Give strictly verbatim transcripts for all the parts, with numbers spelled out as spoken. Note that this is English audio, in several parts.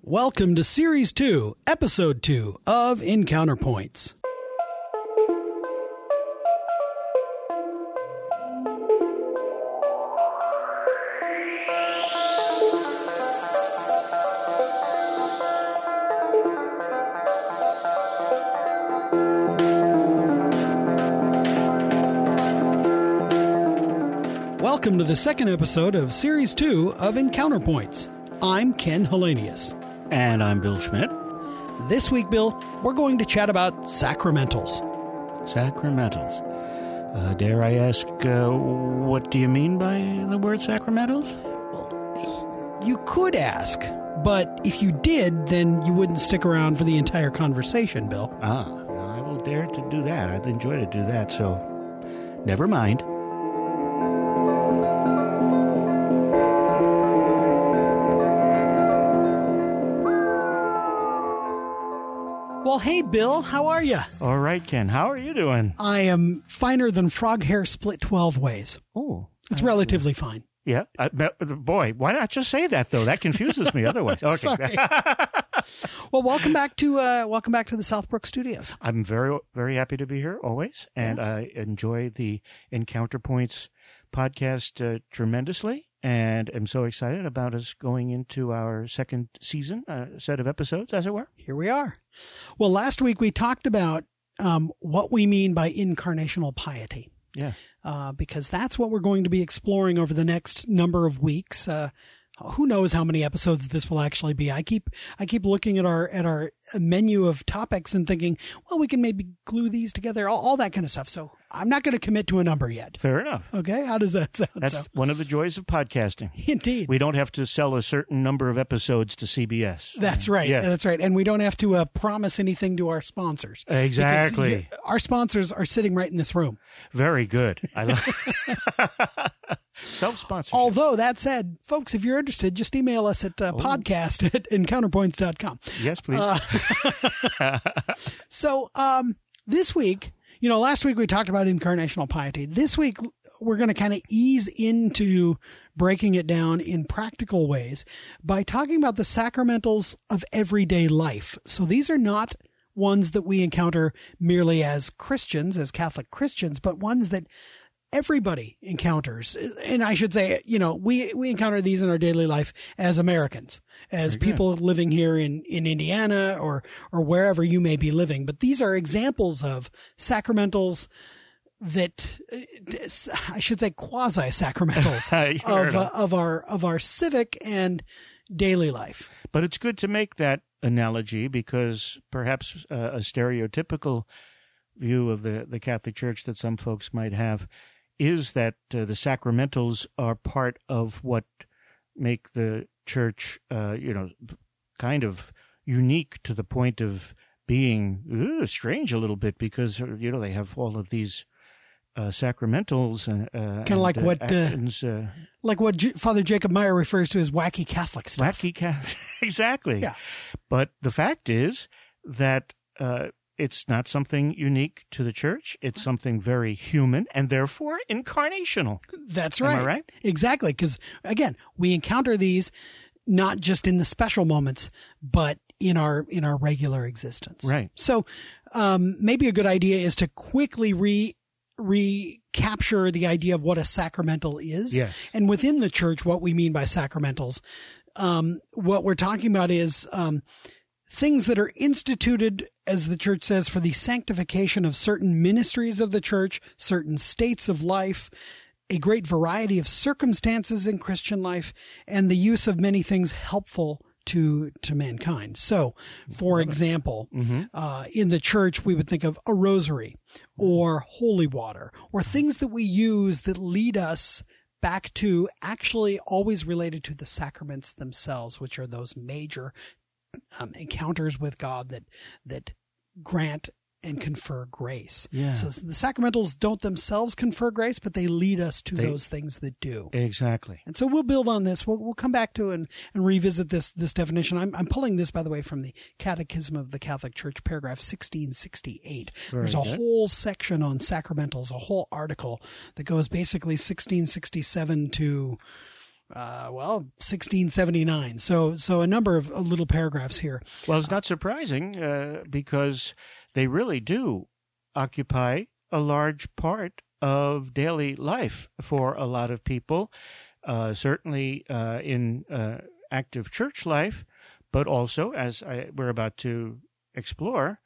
Welcome to Series two, Episode two of Encounter Points. Welcome to the second episode of Series two of Encounter Points. I'm Ken Hellenius. And I'm Bill Schmidt. This week, Bill, we're going to chat about sacramentals. Sacramentals. Uh, dare I ask, uh, what do you mean by the word sacramentals? Well, you could ask, but if you did, then you wouldn't stick around for the entire conversation, Bill. Ah, I will dare to do that. I'd enjoy to do that, so never mind. Well, hey, Bill, how are you? All right, Ken, how are you doing? I am finer than frog hair split twelve ways. Oh. It's relatively fine. Yeah. Uh, boy, why not just say that, though? That confuses me otherwise. Okay. Sorry. Well, welcome back to uh, welcome back to the Southbrook Studios. I'm very, very happy to be here always, and yeah. I enjoy the Encounter Points podcast uh, tremendously. And I'm so excited about us going into our second season, uh, set of episodes, as it were. Here we are. Well, last week we talked about um, what we mean by incarnational piety. Yeah. Uh, because that's what we're going to be exploring over the next number of weeks. Uh, who knows how many episodes this will actually be? I keep I keep looking at our at our menu of topics and thinking, well, we can maybe glue these together, all, all that kind of stuff. So I'm not going to commit to a number yet. Fair enough. Okay, how does that sound? That's so? one of the joys of podcasting. Indeed. We don't have to sell a certain number of episodes to C B S. That's right. Yeah. That's right. And we don't have to uh, promise anything to our sponsors. Exactly. You, our sponsors are sitting right in this room. Very good. I love self-sponsorship. Although, that said, folks, if you're interested, just email us at uh, oh. podcast at encounterpoints dot com. Yes, please. Uh, so, um, this week, you know, last week we talked about incarnational piety. This week, we're going to kind of ease into breaking it down in practical ways by talking about the sacramentals of everyday life. So these are not ones that we encounter merely as Christians, as Catholic Christians, but ones that everybody encounters. And I should say, you know, we, we encounter these in our daily life as Americans, as Very people good. living here in, in Indiana or, or wherever you may be living. But these are examples of sacramentals that, I should say, quasi-sacramentals of, uh, of our, of our civic and daily life. But it's good to make that analogy because perhaps uh, a stereotypical view of the, the Catholic Church that some folks might have is that uh, the sacramentals are part of what make the church, uh, you know, kind of unique to the point of being ooh, strange a little bit because, you know, they have all of these uh, sacramentals. Uh, kind of like uh, what, actions, uh, like what J- Father Jacob Meyer refers to as wacky Catholic stuff. Wacky Catholic, exactly. Yeah. But the fact is that uh, it's not something unique to the church. It's something very human and therefore incarnational. That's right. Am I right? Exactly. Because, again, we encounter these not just in the special moments, but in our in our regular existence. Right. So um, maybe a good idea is to quickly re recapture the idea of what a sacramental is. Yes. And within the church, what we mean by sacramentals. Um, what we're talking about is um, things that are instituted, as the church says, for the sanctification of certain ministries of the church, certain states of life, a great variety of circumstances in Christian life, and the use of many things helpful to to mankind. So, for example, mm-hmm. uh, in the church, we would think of a rosary or holy water or things that we use that lead us back to actually always related to the sacraments themselves, which are those major Um, encounters with God that that grant and confer grace. Yeah. So the sacramentals don't themselves confer grace, but they lead us to they, those things that do. Exactly. And so we'll build on this. We'll we'll come back to and, and revisit this this definition. I'm I'm pulling this, by the way, from the Catechism of the Catholic Church, paragraph sixteen sixty-eight. Very There's a good. whole section on sacramentals, a whole article that goes basically sixteen sixty-seven to Uh, well, sixteen seventy-nine. So, so a number of uh, little paragraphs here. Well, it's not surprising uh, because they really do occupy a large part of daily life for a lot of people, uh, certainly uh, in uh, active church life, but also, as I, we're about to explore,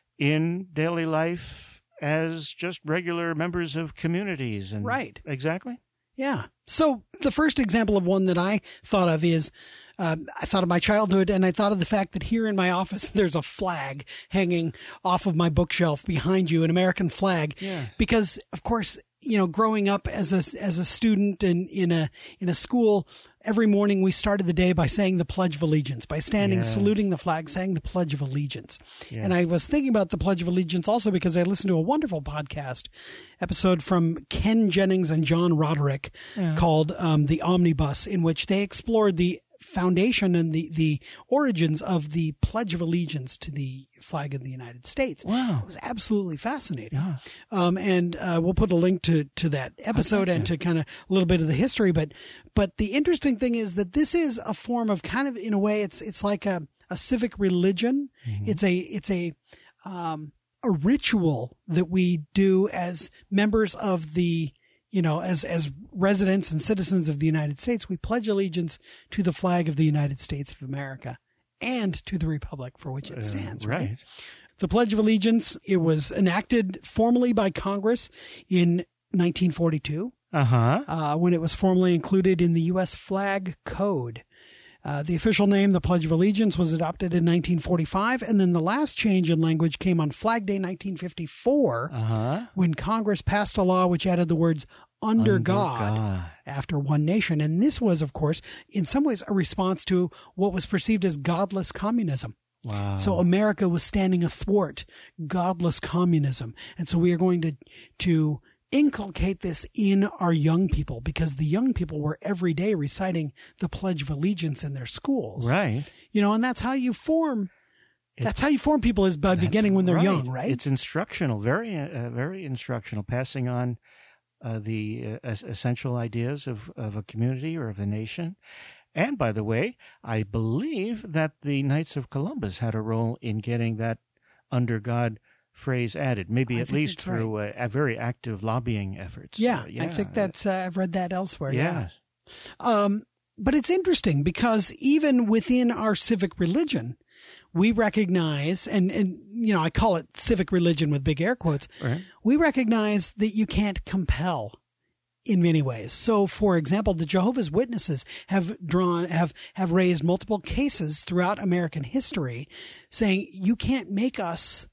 in daily life as just regular members of communities. And right. Exactly. Yeah. So the first example of one that I thought of is uh, I thought of my childhood, and I thought of the fact that here in my office there's a flag hanging off of my bookshelf behind you, an American flag. Yeah. Because, of course, you know, growing up as a as a student in, in a in a school, every morning we started the day by saying the Pledge of Allegiance, by standing, yes. saluting the flag, saying the Pledge of Allegiance. Yeah. And I was thinking about the Pledge of Allegiance also because I listened to a wonderful podcast episode from Ken Jennings and John Roderick yeah. called um, The Omnibus, in which they explored the foundation and the, the origins of the Pledge of Allegiance to the flag of the United States. Wow. It was absolutely fascinating. Yeah. Um, and uh, we'll put a link to, to that episode and to kind of a little bit of the history. But but the interesting thing is that this is a form of kind of, in a way, it's it's like a, a civic religion. Mm-hmm. It's a it's a um, a ritual that we do as members of the, you know, as as residents and citizens of the United States. We pledge allegiance to the flag of the United States of America and to the republic for which it stands. Uh, right. right. The Pledge of Allegiance, it was enacted formally by Congress in nineteen forty-two. Uh-huh. Uh, when it was formally included in the U S Flag Code. Uh, the official name, the Pledge of Allegiance, was adopted in nineteen forty-five, and then the last change in language came on Flag Day nineteen fifty-four, uh-huh. when Congress passed a law which added the words under, under God, God after one nation. And this was, of course, in some ways a response to what was perceived as godless communism. Wow. So America was standing athwart godless communism. And so we are going to to inculcate this in our young people, because the young people were every day reciting the Pledge of Allegiance in their schools. Right. You know, and that's how you form it, that's how you form people, is by beginning when they're right. young, right? It's instructional, very uh, very instructional, passing on uh, the uh, essential ideas of, of a community or of a nation. And by the way, I believe that the Knights of Columbus had a role in getting that under God phrase added, maybe I at least through right. a, a very active lobbying efforts. Yeah, uh, yeah. I think that's, uh, I've read that elsewhere. Yes. Yeah. Um, but it's interesting because even within our civic religion, we recognize, and, and, you know, I call it civic religion with big air quotes. Right. We recognize that you can't compel in many ways. So, for example, the Jehovah's Witnesses have drawn, have, have raised multiple cases throughout American history saying you can't make us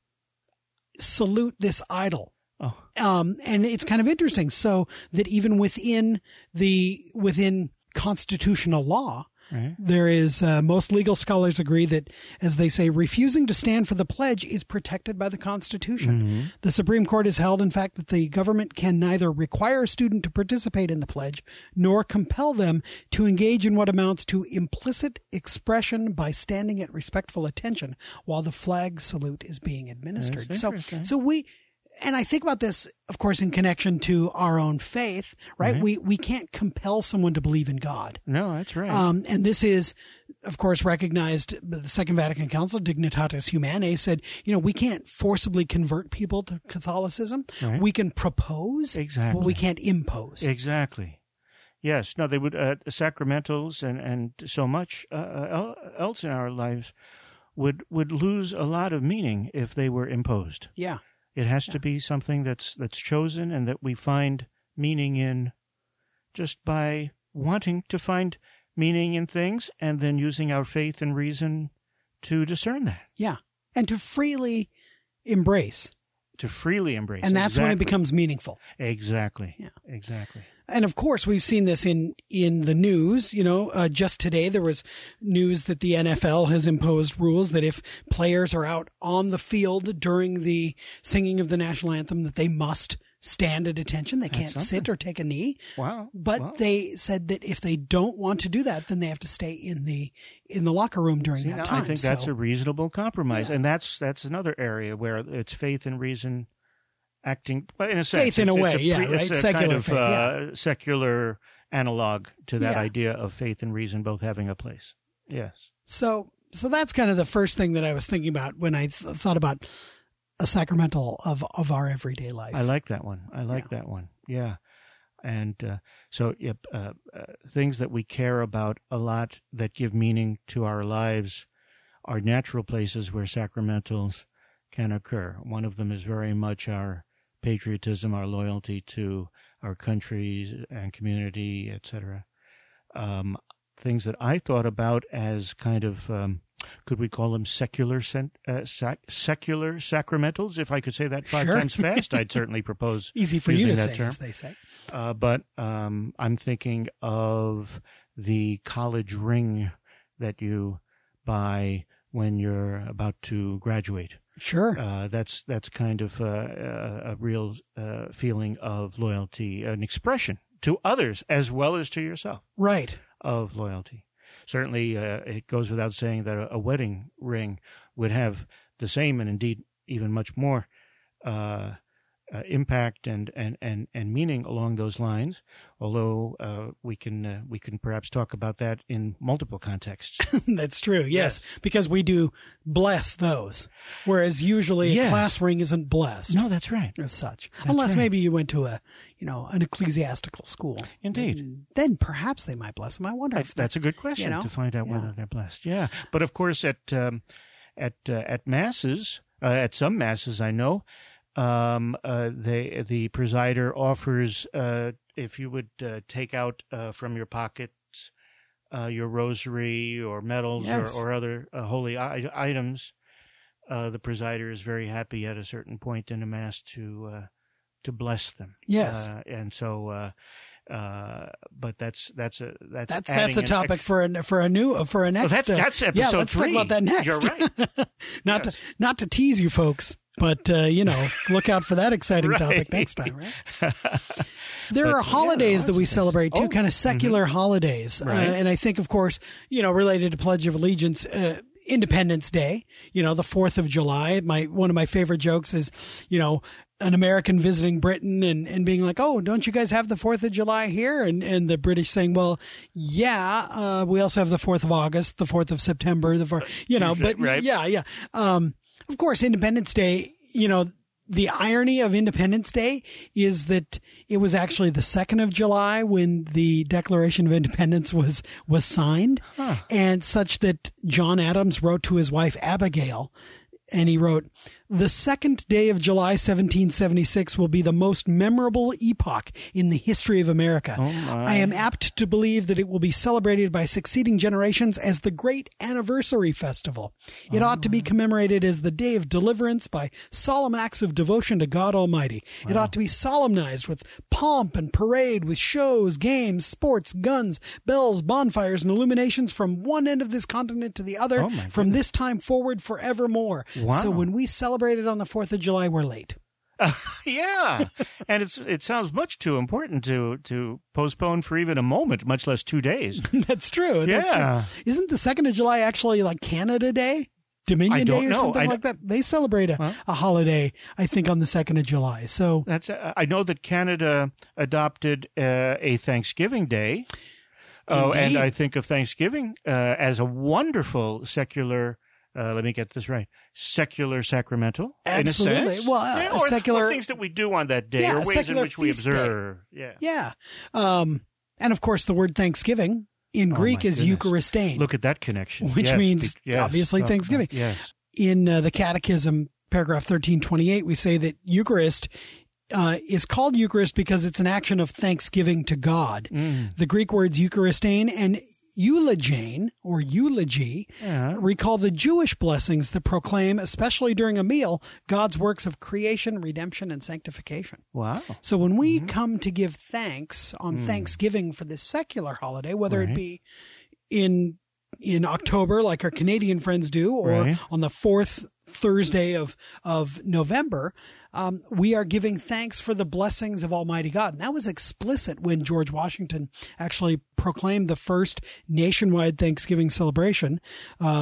salute this idol. Oh. Um, and it's kind of interesting. So that even within the, within constitutional law, right. there is, uh, most legal scholars agree that, as they say, refusing to stand for the pledge is protected by the Constitution. Mm-hmm. The Supreme Court has held, in fact, that the government can neither require a student to participate in the pledge nor compel them to engage in what amounts to implicit expression by standing at respectful attention while the flag salute is being administered. That's so, interesting. so we, and I think about this, of course, in connection to our own faith, right? Right. We we can't compel someone to believe in God. No, that's right. Um, and this is, of course, recognized by the Second Vatican Council. Dignitatis Humanae said, you know, we can't forcibly convert people to Catholicism. Right. We can propose, exactly. but we can't impose. Exactly. Yes. No, they would, uh, sacramentals and, and so much uh, else in our lives would, would lose a lot of meaning if they were imposed. Yeah. It has yeah. to be something that's that's chosen and that we find meaning in just by wanting to find meaning in things and then using our faith and reason to discern that. Yeah. And to freely embrace. To freely embrace. And that's exactly. when it becomes meaningful. Exactly. Yeah. Exactly. And of course, we've seen this in, in the news. You know, uh, just today there was news that the N F L has imposed rules that if players are out on the field during the singing of the national anthem, that they must stand at attention. They That's can't something. sit or take a knee. Wow. But wow. they said that if they don't want to do that, then they have to stay in the in the locker room during See, that now, time. I think so, that's a reasonable compromise. Yeah. And that's that's another area where it's faith and reason acting, well, in a sense. Faith in it's, a it's way, a yeah, pre, right? It's a Secular kind of faith, uh, yeah. secular analog to that Yeah. idea of faith and reason both having a place. Yes. So, so that's kind of the first thing that I was thinking about when I th- thought about a sacramental of, of our everyday life. I like that one. I like Yeah. that one. Yeah. And uh, so yep, uh, uh, things that we care about a lot that give meaning to our lives are natural places where sacramentals can occur. One of them is very much our patriotism, our loyalty to our country and community, et cetera. Um, things that I thought about as kind of, um, could we call them secular cent- uh, sac- secular sacramentals? If I could say that five Sure. times fast, I'd certainly propose Easy for you using to that say, term. as they say. Uh, but um, I'm thinking of the college ring that you buy when you're about to graduate. Sure. Uh, that's that's kind of uh, a, a real uh, feeling of loyalty, an expression to others as well as to yourself Right. of loyalty. Certainly, uh, it goes without saying that a, a wedding ring would have the same, and indeed even much more, uh, uh, impact and, and, and, and meaning along those lines. Although uh, we can uh, we can perhaps talk about that in multiple contexts. That's true. Yes, Yes. because we do bless those, whereas usually a Yes. class ring isn't blessed No, that's right. as such, That's unless right. maybe you went to a, you know, an ecclesiastical school. Indeed. Then, then perhaps they might bless them. I wonder I, if that's a good question you know? to find out Yeah. whether they're blessed. Yeah, but of course, at um, at uh, at masses, uh, at some masses, I know, um, uh, they the presider offers uh, if you would uh, take out uh, from your pockets uh, your rosary or medals Yes. or, or other uh, holy I- items, uh, the presider is very happy at a certain point in the mass to uh, to bless them. Yes. uh, and so. Uh, Uh, but that's that's a that's that's adding that's a an topic ex- for a for a new for a Oh, next. that's uh, that's episode yeah, let's three. talk about that next. You're right. not Yes. to not to tease you folks, but uh, you know, look out for that exciting Right. topic next time. Right? There But, are yeah, holidays no, that we that's- celebrate too, oh, kind of secular holidays, Right. uh, and I think, of course, you know, related to Pledge of Allegiance. Uh, Independence Day, you know, the fourth of July. My, one of my favorite jokes is, you know, an American visiting Britain and, and being like, oh, don't you guys have the fourth of July here? And, and the British saying, well, yeah, uh, we also have the fourth of August, the fourth of September, the fourth, you know, but Right. yeah, yeah. Um, of course, Independence Day, you know, the irony of Independence Day is that it was actually the second of July when the Declaration of Independence was, was signed, Huh. and such that John Adams wrote to his wife Abigail, and he wrote, "The second day of July, seventeen seventy-six will be the most memorable epoch in the history of America. Oh, my. I am apt to believe that it will be celebrated by succeeding generations as the great anniversary festival. It ought to be commemorated as the day of deliverance by solemn acts of devotion to God Almighty. It ought to be solemnized with pomp and parade, with shows, games, sports, guns, bells, bonfires, and illuminations from one end of this continent to the other, Oh, my from goodness. this time forward forevermore. Wow. So when we celebrate it on the fourth of July, we're late." Yeah, and it's it sounds much too important to to postpone for even a moment, much less two days. That's true. That's Yeah. true. Isn't the second of July actually like Canada Day? Dominion I don't Day or know. something I like that? They celebrate a, Huh? a holiday, I think, on the second of July. So That's uh, I know that Canada adopted uh, a Thanksgiving Day. Oh, and Indeed. I think of Thanksgiving uh, as a wonderful secular. Uh, let me get this right. Secular sacramental, Absolutely. in a sense. Well, uh, yeah, a or, secular- or things that we do on that day, Yeah, or a ways in secular which we feast day. observe. Yeah. yeah. Um, and of course, the word Thanksgiving in Oh, Greek my is goodness. Eucharistein. Look at that connection. Which Yes, means, be- yes, obviously, talk about- Thanksgiving. Yes. In uh, the Catechism, paragraph thirteen twenty-eight, we say that Eucharist uh, is called Eucharist because it's an action of thanksgiving to God. Mm. The Greek words Eucharistein and eulogene, or eulogy, Yeah. recall the Jewish blessings that proclaim, especially during a meal, God's works of creation, redemption, and sanctification. Wow. So when we Mm-hmm. come to give thanks on Thanksgiving for this secular holiday, whether it Right. be in in October, like our Canadian friends do, or Right. on the fourth Thursday of of November, um, we are giving thanks for the blessings of Almighty God. And that was explicit when George Washington actually proclaimed the first nationwide Thanksgiving celebration, uh,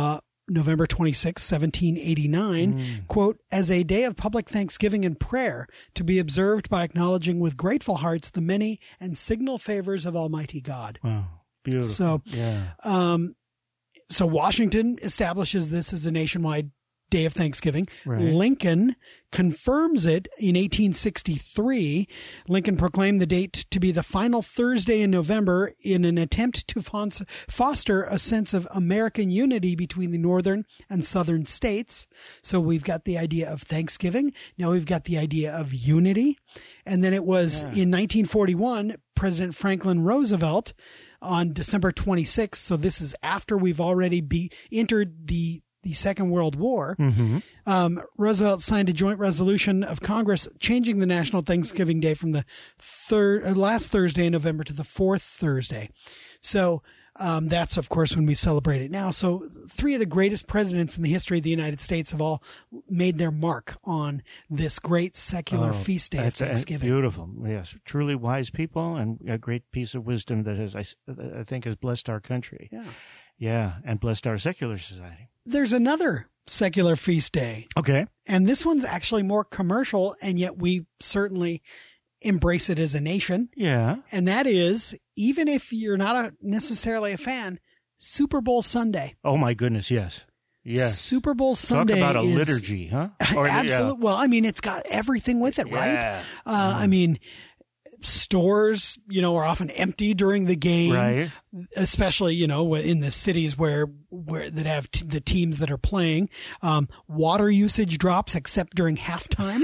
November twenty-sixth, seventeen eighty-nine, mm. quote, as a day of public thanksgiving and prayer to be observed by acknowledging with grateful hearts the many and signal favors of Almighty God. Wow. Beautiful. So, yeah. um, so Washington establishes this as a nationwide day of Thanksgiving. Right. Lincoln confirms it in eighteen sixty-three. Lincoln proclaimed the date to be the final Thursday in November in an attempt to foster a sense of American unity between the northern and southern states. So we've got the idea of Thanksgiving. Now we've got the idea of unity. And then it was yeah. in nineteen forty-one, President Franklin Roosevelt on December twenty-sixth. So this is after we've already be entered the the Second World War, mm-hmm. um, Roosevelt signed a joint resolution of Congress changing the National Thanksgiving Day from the third uh, last Thursday in November to the fourth Thursday. So um, that's, of course, when we celebrate it now. So three of the greatest presidents in the history of the United States have all made their mark on this great secular oh, feast day of Thanksgiving. Beautiful. Yes. Truly wise people and a great piece of wisdom that has, I, I think, has blessed our country. Yeah. Yeah, and blessed our secular society. There's another secular feast day. Okay. And this one's actually more commercial, and yet we certainly embrace it as a nation. Yeah. And that is, even if you're not a, necessarily a fan, Super Bowl Sunday. Oh, my goodness, yes. Yes. Super Bowl Sunday. Talk about a is, liturgy, huh? Or, absolutely. Yeah. Well, I mean, it's got everything with it, right? Yeah. Uh, mm. I mean, stores, you know, are often empty during the game, right? Especially, you know, in the cities where, where that have t- the teams that are playing. Um, water usage drops except during halftime.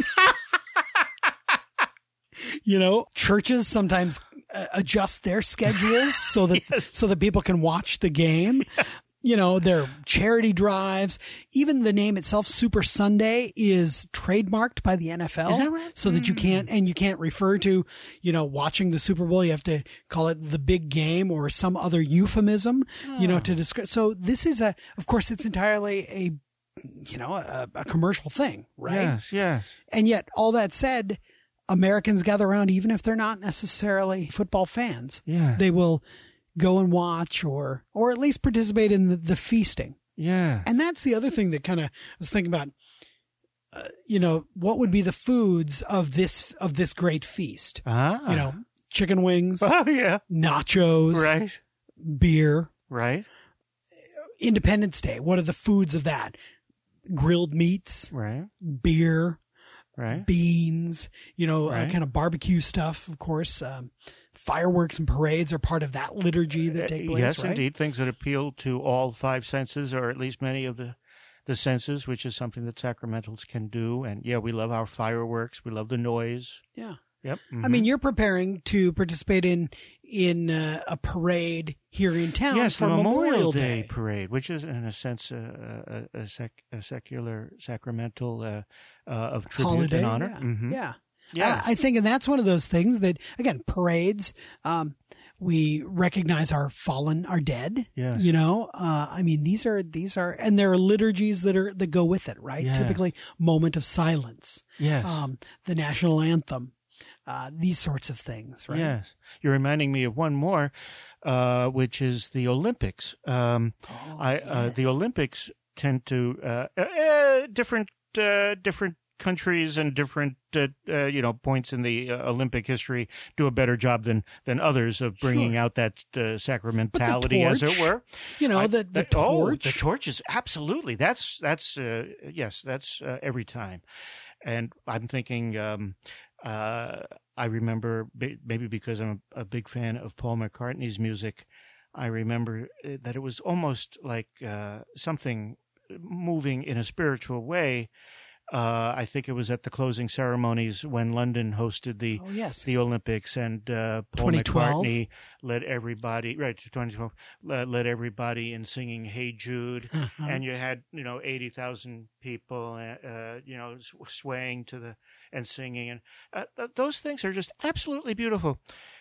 You know, churches sometimes uh, adjust their schedules so that, yes. so that people can watch the game. You know, their charity drives, even the name itself, Super Sunday, is trademarked by the N F L. Is that right? So that you can't, and you can't refer to, you know, watching the Super Bowl. You have to call it the big game or some other euphemism, oh. you know, to describe. So this is a, of course, it's entirely a, you know, a, a commercial thing, right? Yes, yes. And yet, all that said, Americans gather around, even if they're not necessarily football fans. Yeah. They will go and watch or or at least participate in the, the feasting. Yeah. And that's the other thing that kind of I was thinking about, uh, you know, what would be the foods of this of this great feast? Ah. You know, chicken wings. Oh, yeah. Nachos. Right. Beer. Right. Independence Day. What are the foods of that? Grilled meats. Right. Beer. Right. Beans. You know, right. uh, kind of barbecue stuff, of course. Um, Fireworks and parades are part of that liturgy that take place, yes, right? indeed. Things that appeal to all five senses, or at least many of the, the senses, which is something that sacramentals can do. And, yeah, we love our fireworks. We love the noise. Yeah. Yep. Mm-hmm. I mean, you're preparing to participate in in uh, a parade here in town yes, for the Memorial, Memorial Day. Day parade, which is, in a sense, a, a, a, sec, a secular, sacramental uh, uh, of tribute holiday, and honor. Yeah. Mm-hmm. yeah. Yeah. I, I think, and that's one of those things that, again, parades, um, we recognize our fallen, our dead. Yes. You know, uh, I mean, these are, these are, and there are liturgies that are, that go with it, right? Yes. Typically, moment of silence. Yes. Um, the national anthem, uh, these sorts of things, right? Yes. You're reminding me of one more, uh, which is the Olympics. Um, oh, I, yes. uh, the Olympics tend to, uh, uh, different, uh, different, countries and different, uh, uh, you know, points in the uh, Olympic history do a better job than than others of bringing sure. out that uh, sacramentality, torch, as it were. You know, I, the, the that, torch. Oh, the torch is absolutely. That's that's uh, yes, that's uh, every time. And I'm thinking, um, uh, I remember maybe because I'm a, a big fan of Paul McCartney's music, I remember that it was almost like uh, something moving in a spiritual way. Uh, I think it was at the closing ceremonies when London hosted the oh, yes. the Olympics, and uh, Paul twenty twelve McCartney led everybody right twenty twelve led, led everybody in singing "Hey Jude," uh-huh. and you had you know eighty thousand people uh, you know swaying to the and singing, and uh, th- those things are just absolutely beautiful.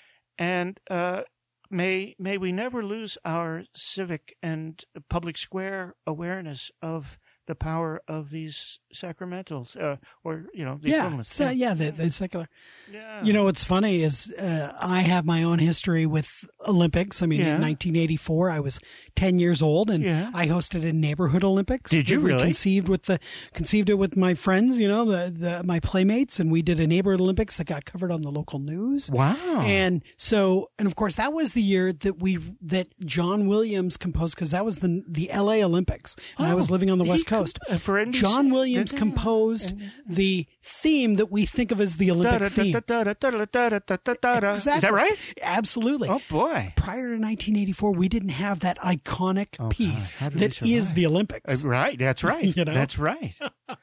And uh, may may we never lose our civic and public square awareness of the power of these sacramentals, uh, or, you know, the yeah, equivalent. so, yeah, the, the secular. Yeah. You know, what's funny is uh, I have my own history with Olympics. I mean, Yeah. in nineteen eighty-four, I was ten years old, and Yeah. I hosted a neighborhood Olympics. Did you We really? Conceived with the conceived it with my friends, you know, the, the my playmates, and we did a neighborhood Olympics that got covered on the local news. Wow. And so, and of course, that was the year that we that John Williams composed, because that was the the L A Olympics, and I was Oh, living on the he West com- Coast. uh, for N B C John Williams Yeah. composed the theme that we think of as the Olympic theme. Is Exactly. that right? Absolutely. Oh, boy. Prior to nineteen eighty-four, we didn't have that iconic Oh, piece God. How did we that is survive? the Olympics. Uh, right. That's right. You know? That's right.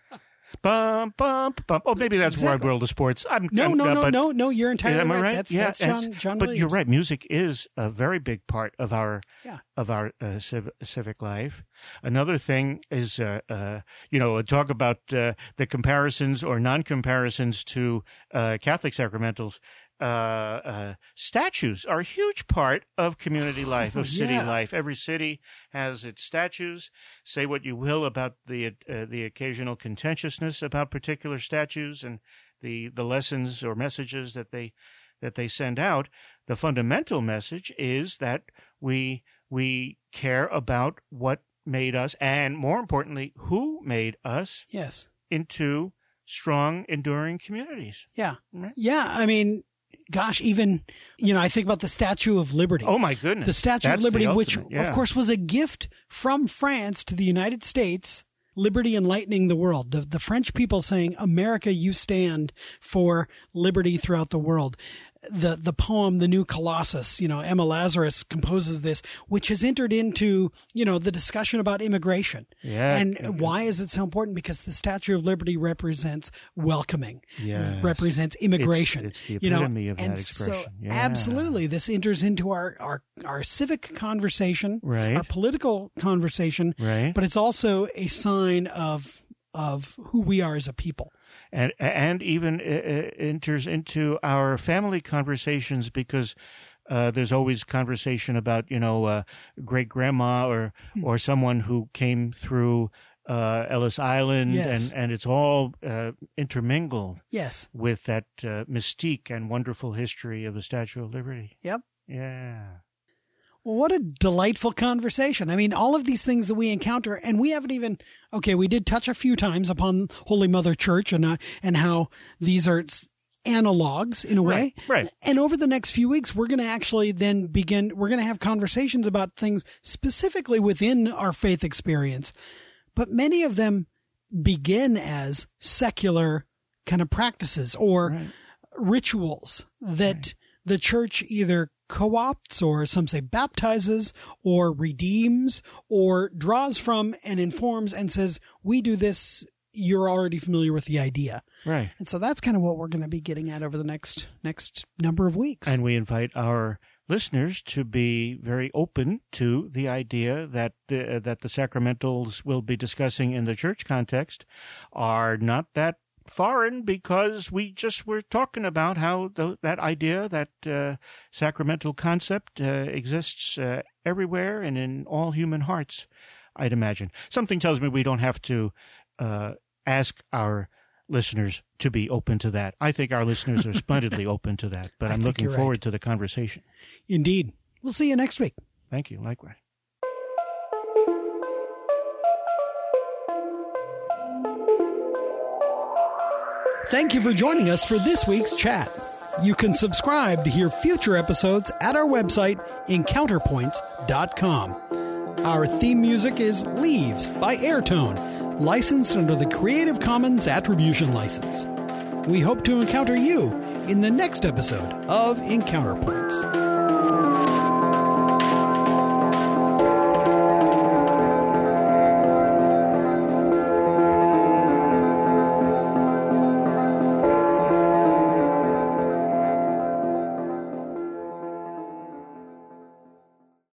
Bum, bum, bum. Oh, maybe that's Exactly. Wide World of Sports. I'm, no, I'm, no, uh, no, but, no, no. You're entirely Am I right. right? That's, yeah, that's John, John But Williams. you're right. Music is a very big part of our Yeah. of our uh, civ- civic life. Another thing is, uh, uh, you know, talk about uh, the comparisons or non-comparisons to uh, Catholic sacramentals. Uh, uh, statues are a huge part of community life, of city Yeah. life. Every city has its statues. Say what you will about the uh, the occasional contentiousness about particular statues and the the lessons or messages that they that they send out. The fundamental message is that we we care about what made us, and more importantly, who made us Yes. into strong, enduring communities. Yeah. Right. Yeah. I mean, gosh, even, you know, I think about the Statue of Liberty. Oh my goodness! The Statue That's of Liberty, the which ultimate, yeah. of course was a gift from France to the United States, liberty enlightening the world. The, the French people saying, America, you stand for liberty throughout the world. The the poem, The New Colossus, you know, Emma Lazarus composes this, which has entered into, you know, the discussion about immigration. Yeah. And why is it so important? Because the Statue of Liberty represents welcoming, Yes. represents immigration. It's, it's the you know, epitome of and that expression. So Yeah. absolutely, this enters into our, our, our civic conversation, Right. our political conversation, Right. but it's also a sign of of who we are as a people. and and even uh, enters into our family conversations, because uh, there's always conversation about, you know, uh, great grandma or or someone who came through uh, Ellis Island, Yes. and and it's all uh, intermingled Yes. with that uh, mystique and wonderful history of the Statue of Liberty. Yep. Yeah. Well, what a delightful conversation. I mean, all of these things that we encounter, and we haven't even, okay, we did touch a few times upon Holy Mother Church and, uh, and how these are s- analogs in a way. Right, right. And over the next few weeks, we're going to actually then begin, we're going to have conversations about things specifically within our faith experience. But many of them begin as secular kind of practices or Right. rituals that the church either co-opts, or some say baptizes, or redeems, or draws from and informs and says, we do this, you're already familiar with the idea. Right. And so that's kind of what we're going to be getting at over the next next number of weeks. And we invite our listeners to be very open to the idea that the, uh, that the sacramentals we'll be discussing in the church context are not that foreign, because we just were talking about how the, that idea, that uh, sacramental concept uh, exists uh, everywhere and in all human hearts, I'd imagine. Something tells me we don't have to uh, ask our listeners to be open to that. I think our listeners are splendidly open to that, but I I'm think looking you're forward right. to the conversation. Indeed. We'll see you next week. Thank you. Likewise. Thank you for joining us for this week's chat. You can subscribe to hear future episodes at our website, encounterpoints dot com. Our theme music is Leaves by Airtone, licensed under the Creative Commons Attribution License. We hope to encounter you in the next episode of Encounter Points.